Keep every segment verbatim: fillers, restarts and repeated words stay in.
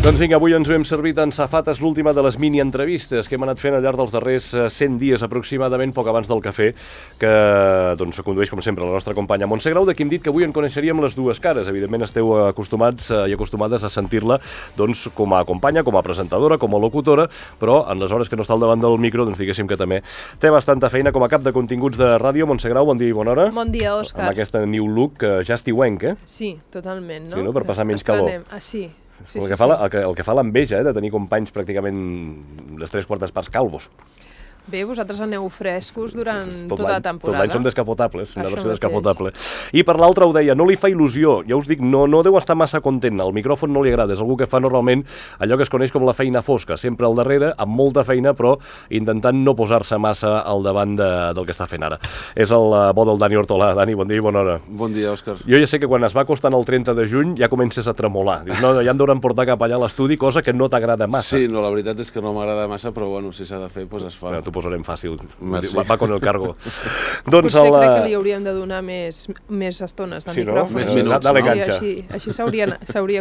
Doncs vinga, avui ens ho hem servit en safates l'última de les mini-entrevistes que hem anat fent al llarg dels darrers cent dies aproximadament, poc abans del cafè, que doncs condueix, com sempre, la nostra companya Montse Grau, de qui hem dit que avui en coneixeríem les dues cares. Evidentment esteu acostumats i acostumades a sentir-la doncs, com a companya, com a presentadora, com a locutora, però en les hores que no està al davant del micro, doncs diguéssim que també té bastanta feina com a cap de continguts de ràdio. Montse Grau, bon dia i bona hora. Bon dia, Òscar. Amb aquesta new look ja estiuenc, eh? Sí, totalment, no? Sí, no? Per passar menys calor. Ah, sí. Sí, el, sí, que fa sí. la, el, que, el que fa l'enveja, eh, de tenir companys pràcticament les tres quartes parts calvos. Bé, vosaltres aneu frescos durant tot tota la temporada. Tot l'any som descapotables, una Això versió mateix. descapotable. I per l'altre ho deia, no li fa il·lusió, ja us dic, no, no deu estar massa content, el micròfon no li agrada, és algú que fa normalment allò que es coneix com la feina fosca, sempre al darrere, amb molta feina, però intentant no posar-se massa al davant de, del que està fent ara. És el uh, bo del Dani Hortolà. Dani, bon dia i bona hora. Bon dia, Òscar. Jo ja sé que quan es va acostant el trenta de juny ja comences a tremolar. Dius, no, ja em deuran portar cap allà a l'estudi, cosa que no t'agrada massa. Sí, no, la veritat és que no m'agrada massa, però bueno, si s'ha de fer, doncs es fa. Bueno, t'ho posarem fàcil. Merci. Va, va con el cargo. doncs Potser el, crec que li hauríem de donar més, més estones de sí, no? micròfon. Més minuts, Dale no? canxa. Sí, així s'hauria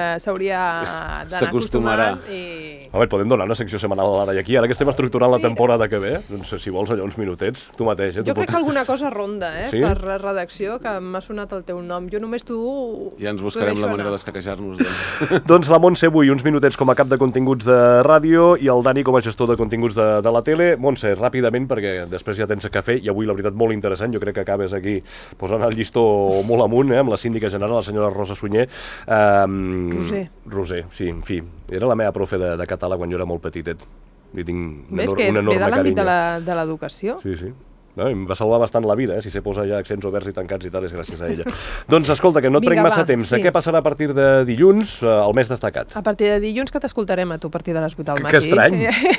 d'anar S'acostumarà. acostumant i... Home, podem donar una secció setmanal ara i aquí, ara que estem estructurant la temporada que ve, doncs si vols allò uns minutets, tu mateix. Eh? Jo crec que alguna cosa ronda, eh, Sí? per redacció, que m'ha sonat el teu nom. Jo només tu... Ja ens buscarem la manera d'escaquejar-nos, doncs. Doncs la Montse avui, uns minutets com a cap de continguts de ràdio i el Dani com a gestor de continguts de, de la tele. Montse, ràpidament, perquè després ja tens cafè i avui, la veritat, molt interessant. Jo crec que acabes aquí posant el llistó molt amunt, eh, amb la síndica general, la senyora Rosa Sunyer. Um, Roser. Roser, sí, en fi. Era la meva profe de, de català quan jo era molt petitet. I tinc una, Ves que una ve enorme de l'àmbit de carinyo. la- de l'educació. Sí, sí. No, em va salvar bastant la vida, eh? Si sé posar ja accents oberts i tancats i tal, és gràcies a ella. Doncs escolta, que no et Vinga, prenc massa va, temps. sí. Què passarà a partir de dilluns, eh, el més destacat? A partir de dilluns que t'escoltarem a tu a partir de les vuit del matí. Que estrany.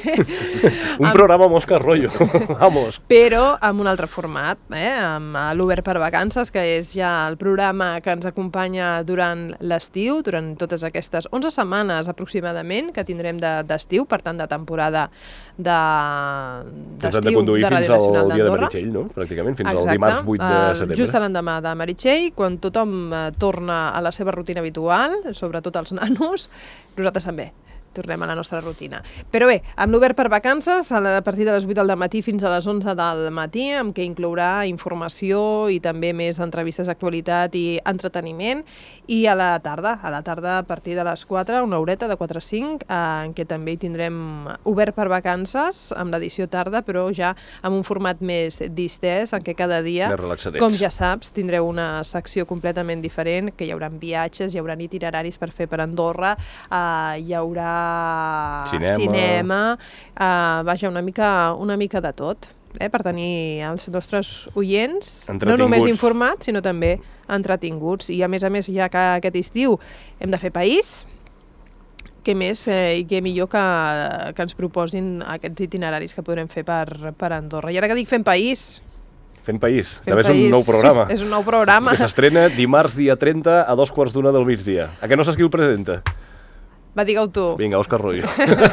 Un Amb- programa Mosca Rollo. Vamos. Però amb un altre format, eh? amb eh, l'Obert per Vacances, que és ja el programa que ens acompanya durant l'estiu, durant totes aquestes onze setmanes aproximadament que tindrem de- d'estiu, per tant de temporada de Ens han de d'estiu conduir de fins Ràdio al Nacional dia de d'Andorra. Meritxell, no? Pràcticament, fins Exacte. al dimarts vuit de Eh, setembre. Just l'endemà de Meritxell, quan tothom eh, torna a la seva rutina habitual, sobretot els nanos, nosaltres també tornem a la nostra rutina. Però bé, amb l'Obert per Vacances, a, la, a partir de les vuit del matí fins a les onze del matí, amb què inclourà informació i també més entrevistes d'actualitat i entreteniment, i a la tarda, a la tarda a partir de les quatre, una horeta de quatre a cinc, eh, en què també hi tindrem Obert per Vacances, amb l'edició tarda, però ja amb un format més distès, en què cada dia, Més relaxadets. com ja saps, tindreu una secció completament diferent, que hi haurà viatges, hi haurà itineraris per fer per Andorra, eh, hi haurà Cinema. cinema eh, vaja, una mica, una mica de tot, eh, per tenir els nostres oients no Entretinguts. només informats, sinó també entretinguts. I a més a més, ja que aquest estiu hem de fer país, què més eh, i què millor que, que ens proposin aquests itineraris que podrem fer per, per Andorra. I ara que dic fem país... Fent país. Fem També és un país. nou programa. És un nou programa. Que s'estrena dimarts dia trenta a dos quarts d'una del migdia. A què no saps qui ho presenta? Va, digue-ho tu. Vinga, Òscar Rollo.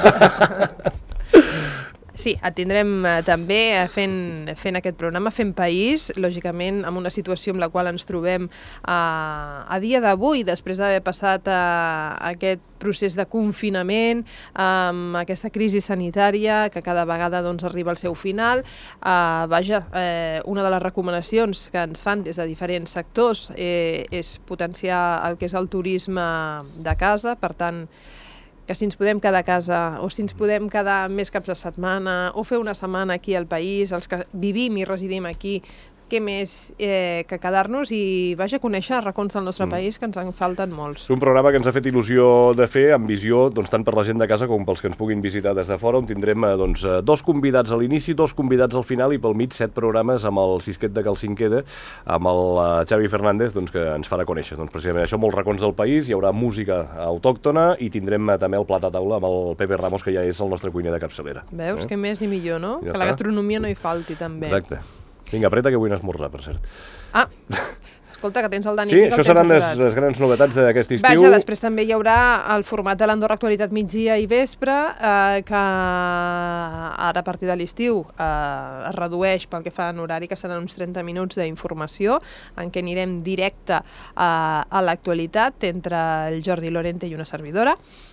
Sí, et tindrem eh, també eh, fent, fent aquest programa, fent país, lògicament amb una situació amb la qual ens trobem eh, a dia d'avui, després d'haver passat eh, aquest procés de confinament, amb aquesta crisi sanitària que cada vegada doncs, arriba al seu final. Eh, vaja, eh, una de les recomanacions que ens fan des de diferents sectors eh, és potenciar el que és el turisme de casa, per tant, que si ens podem quedar a casa o si ens podem quedar més caps de setmana o fer una setmana aquí al país, els que vivim i residim aquí, què més eh, que quedar-nos i vaja, conèixer racons del nostre mm. país, que ens en falten molts. És un programa que ens ha fet il·lusió de fer, amb visió doncs, tant per la gent de casa com pels que ens puguin visitar des de fora, on tindrem eh, doncs, eh, dos convidats a l'inici, dos convidats al final i pel mig set programes amb el Sisquet de Calcinqueda, amb el uh, Xavi Fernández, doncs, que ens farà conèixer. Doncs, precisament això, molts racons del país, hi haurà música autòctona i tindrem uh, també el plat a taula amb el Pepe Ramos, que ja és el nostre cuiner de capçalera. Veus? Eh? Què més i millor, no? Ja que la està. gastronomia no hi falti, també. Exacte. Vinga, apreta que vull anar a esmorzar, per cert. Ah, escolta, que tens el Dani Sí, aquí, que això el tens seran les, aturat. les grans novetats d'aquest estiu. Vaja, després també hi haurà el format de l'Andorra Actualitat migdia i vespre, eh, que ara a partir de l'estiu eh, es redueix pel que fa en horari, que seran uns trenta minuts d'informació, en què anirem directe eh, a l'actualitat entre el Jordi Lorente i una servidora.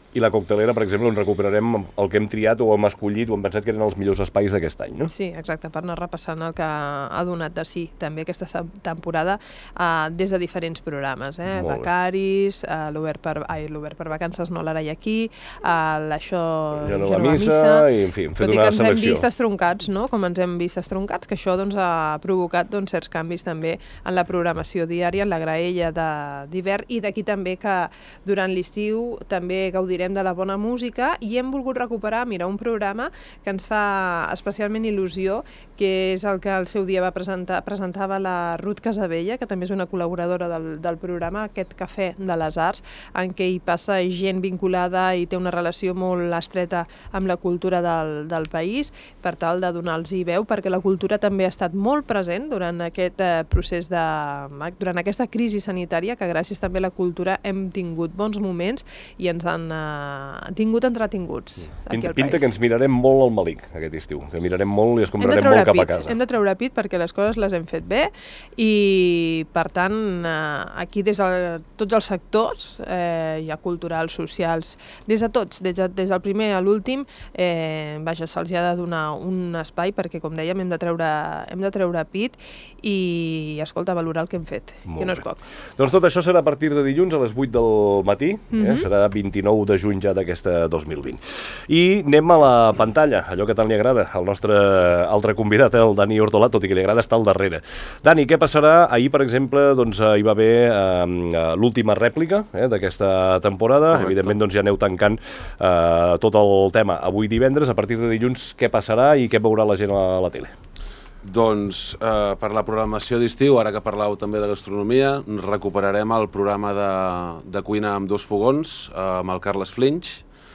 I la coctelera, per exemple, on recuperarem el que hem triat o hem escollit o hem pensat que eren els millors espais d'aquest any, no? Sí, exacte, per anar repassant el que ha donat de sí també aquesta temporada uh, des de diferents programes, eh? Becaris, uh, l'Obert per, per Vacances, no l'Ara i aquí, uh, l'això Genova Missa, i en fi, hem fet una selecció. Tot i que ens hem vist estroncats, no? Com ens hem vist estroncats, que això doncs, ha provocat doncs, certs canvis també en la programació diària, en la graella d'hivern, i d'aquí també que durant l'estiu també gaudirem de la bona música i hem volgut recuperar, mira, un programa que ens fa especialment il·lusió, que és el que al seu dia va presentar, presentava la Ruth Casabella, que també és una col·laboradora del, del programa, aquest Cafè de les Arts, en què hi passa gent vinculada i té una relació molt estreta amb la cultura del, del país, per tal de donar-los veu, perquè la cultura també ha estat molt present durant aquest eh, procés de... durant aquesta crisi sanitària, que gràcies també a la cultura hem tingut bons moments i ens han eh, tingut entretinguts aquí Pinta, al país. Pinta que ens mirarem molt al Malic aquest estiu, que mirarem molt i es comprarem molt cap a casa. Hem de treure pit perquè les coses les hem fet bé i, per tant, aquí des de tots els sectors, eh, hi ha culturals, socials, des de tots, des, de, des del primer a l'últim, eh, vaja, se'ls ha de donar un espai perquè, com dèiem, hem de treure, hem de treure pit i, escolta, valorar el que hem fet, molt que no és poc. Doncs tot això serà a partir de dilluns a les vuit del matí, mm-hmm. eh? Serà vint-i-nou de juny ja d'aquesta dos mil vint. I anem a la pantalla, allò que tant li agrada al nostre altre convidat, eh, el Dani Hortolà, tot i que li agrada estar al darrere. Dani, què passarà? Ahir, per exemple, doncs, hi va haver eh, l'última rèplica eh, d'aquesta temporada. Correcte. Evidentment, doncs, ja aneu tancant eh, tot el tema avui divendres. A partir de dilluns, què passarà i què veurà la gent a la tele? Doncs eh, per la programació d'estiu, ara que parlau també de gastronomia, recuperarem el programa de, de cuina amb dos fogons, eh, amb el Carles Flinch,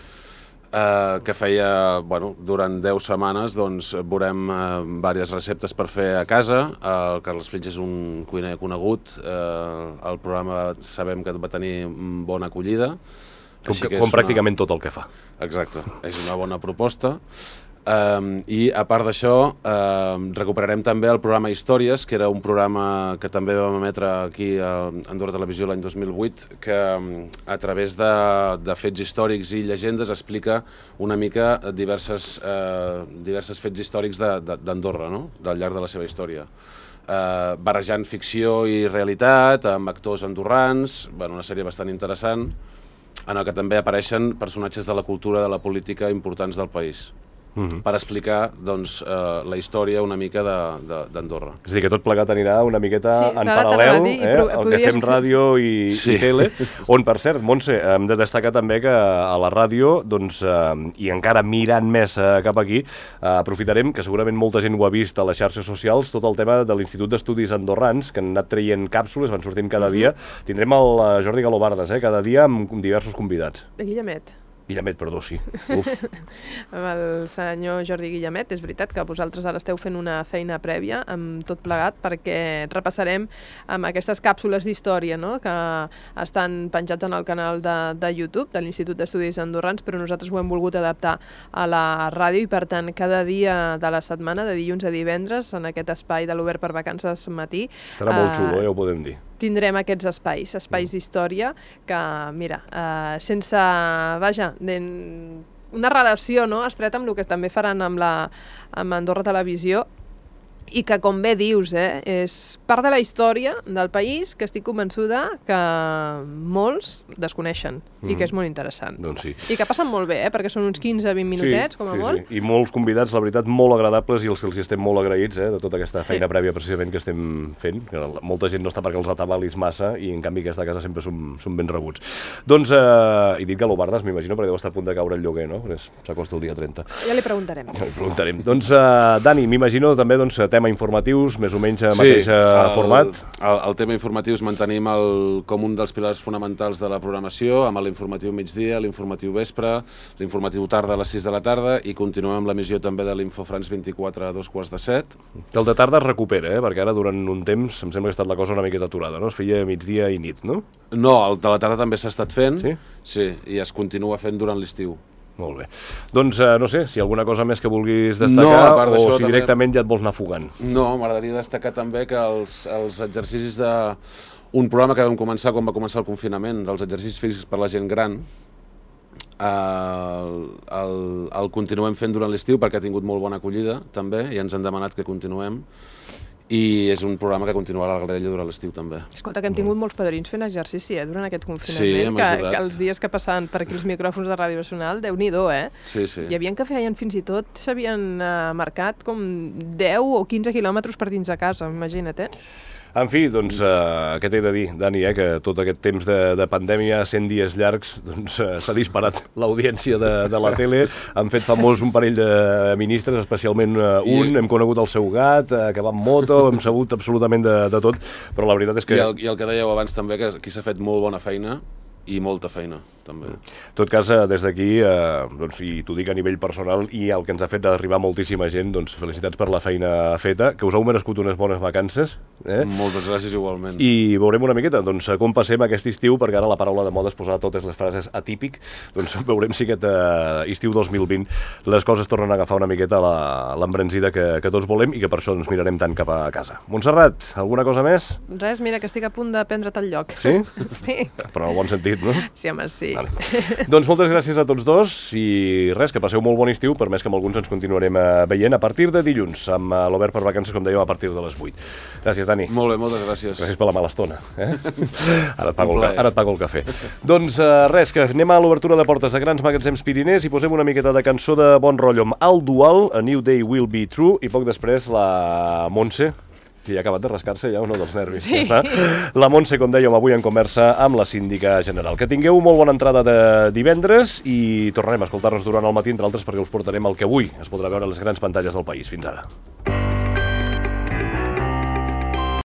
eh, que feia, bueno, durant deu setmanes, doncs, veurem eh, diverses receptes per fer a casa. Eh, el Carles Flinch és un cuiner conegut, eh, el programa sabem que va tenir bona acollida. Com, que, com pràcticament una... tot el que fa. Exacte, és una bona proposta. Um, I a part d'això, um, recuperarem també el programa Històries, que era un programa que també vam emetre aquí a Andorra Televisió l'any dos mil vuit, que um, a través de, de fets històrics i llegendes explica una mica diverses, uh, diverses fets històrics d'Andorra, no? Del llarg de la seva història. Uh, barrejant ficció i realitat, amb actors andorrans, bueno, una sèrie bastant interessant, en el que també apareixen personatges de la cultura, de la política importants del país. Uh-huh. Per explicar doncs, eh, la història una mica d'Andorra. És a dir, que tot plegat anirà una miqueta sí, en clar, paral·lel, dir, eh, el que fem ràdio i, sí. i tele, on, per cert, Montse, hem de destacar també que a la ràdio, doncs, eh, i encara mirant més eh, cap aquí, eh, aprofitarem, que segurament molta gent ho ha vist a les xarxes socials, tot el tema de l'Institut d'Estudis Andorrans, que han anat traient càpsules, van sortint cada uh-huh. dia. Tindrem el Jordi Galobardes, eh, cada dia amb diversos convidats. De Guillemet. Guillemet, perdó, sí. Uf. Amb el senyor Jordi Guillemet, és veritat que vosaltres ara esteu fent una feina prèvia amb tot plegat, perquè repassarem amb aquestes càpsules d'història, no?, que estan penjats en el canal de, de YouTube de l'Institut d'Estudis Andorrans, però nosaltres ho hem volgut adaptar a la ràdio i, per tant, cada dia de la setmana, de dilluns a divendres, en aquest espai de l'Obert per Vacances matí... Estarà molt xulo, eh, ja ho podem dir. Tindrem aquests espais, espais d'història, que, mira, eh, sense, vaja, una relació, no?, estreta amb el que també faran amb, la, amb Andorra Televisió, i que, com bé dius, eh, és part de la història del país que estic convençuda que molts desconeixen mm. i que és molt interessant. Doncs sí. I que passen molt bé, eh, perquè són uns quinze a vint minutets, sí, com a sí, molt. Sí. I molts convidats, la veritat, molt agradables i els que els estem molt agraïts eh, de tota aquesta feina sí. prèvia precisament que estem fent, que molta gent no està perquè els atabalis massa i en canvi aquesta casa sempre són, són ben rebuts. Doncs, eh, i dit Galobardes, m'imagino, perquè deu estar a punt de caure el lloguer, no? S'acosta el dia trenta. Ja li preguntarem. Ja li preguntarem. Doncs, eh, Dani, m'imagino també, doncs, tema informatius, més o menys a sí, mateix el, format. El, el tema informatius mantenim el, com un dels pilars fonamentals de la programació, amb l'informatiu migdia, l'informatiu vespre, l'informatiu tarda a les sis de la tarda i continuem amb l'emissió també de l'Infofrans vint-i-quatre a dos quarts de set. El de tarda es recupera, eh? Perquè ara durant un temps em sembla que ha estat la cosa una miqueta aturada, no? Es feia migdia i nit, no? No, el de la tarda també s'ha estat fent, sí? Sí, i es continua fent durant l'estiu. Molt bé. Doncs, eh, no sé, si alguna cosa més que vulguis destacar no, o si directament també... ja et vols anar fugant. No, m'agradaria destacar també que els, els exercicis de... Un programa que vam començar quan va començar el confinament, dels exercicis físics per la gent gran, el, el, el continuem fent durant l'estiu perquè ha tingut molt bona acollida també i ens han demanat que continuem i és un programa que continuarà a la Graella durant l'estiu també. Escolta, que hem tingut molts padrins fent exercici eh, durant aquest confinament, sí, hem que, ajudat. que els dies que passaven per aquí els micròfons de Ràdio Nacional, Déu-n'hi-do, eh? Sí, sí. Hi havia que feien fins i tot, s'havien uh, marcat com deu o quinze quilòmetres per dins de casa, imagina't, eh? En fi, doncs, eh, què t'he de dir, Dani, eh, que tot aquest temps de, de pandèmia, cent dies llargs, doncs eh, s'ha disparat l'audiència de, de la tele, han fet famós un parell de ministres, especialment eh, un, I... hem conegut el seu gat, eh, que va amb moto, hem sabut absolutament de, de tot, però la veritat és que... I el, I el que dèieu abans també, que aquí s'ha fet molt bona feina, i molta feina, també. En tot cas, des d'aquí, eh, doncs, i t'ho dic a nivell personal, i el que ens ha fet arribar moltíssima gent, doncs felicitats per la feina feta, que us heu merescut unes bones vacances. Eh? Moltes gràcies igualment. I veurem una miqueta doncs, com passem aquest estiu, perquè ara la paraula de moda és posar totes les frases atípic, doncs veurem si aquest eh, estiu dos mil vint les coses tornen a agafar una miqueta l'embranzida que, que tots volem i que per això ens mirarem tant cap a casa. Montserrat, alguna cosa més? Res, mira, que estic a punt de prendre't el lloc. Sí? Sí. Però en el bon sentit, no? Sí, home, sí. Vale. Doncs moltes gràcies a tots dos i res, que passeu molt bon estiu, per més que amb alguns ens continuarem veient a partir de dilluns, amb l'Obert per Vacances, com dèiem, a partir de les vuit. Gràcies, Dani. Molt bé, moltes gràcies. Gràcies per la mala estona. Eh? Ara, et pago el, ara et pago el cafè. Doncs uh, res, que anem a l'obertura de portes de Grans Magatzems Pirinès i posem una miqueta de cançó de bon rotllo amb El Dual, A New Day Will Be True, i poc després la Montse, que ja ha acabat de rascar-se ja uno dels nervis. Sí. Ja està. La Montse, com dèiem, avui en conversa amb la síndica general. Que tingueu molt bona entrada de divendres i tornarem a escoltar-nos durant el matí, entre altres, perquè us portarem el que avui es podrà veure a les grans pantalles del país. Fins ara.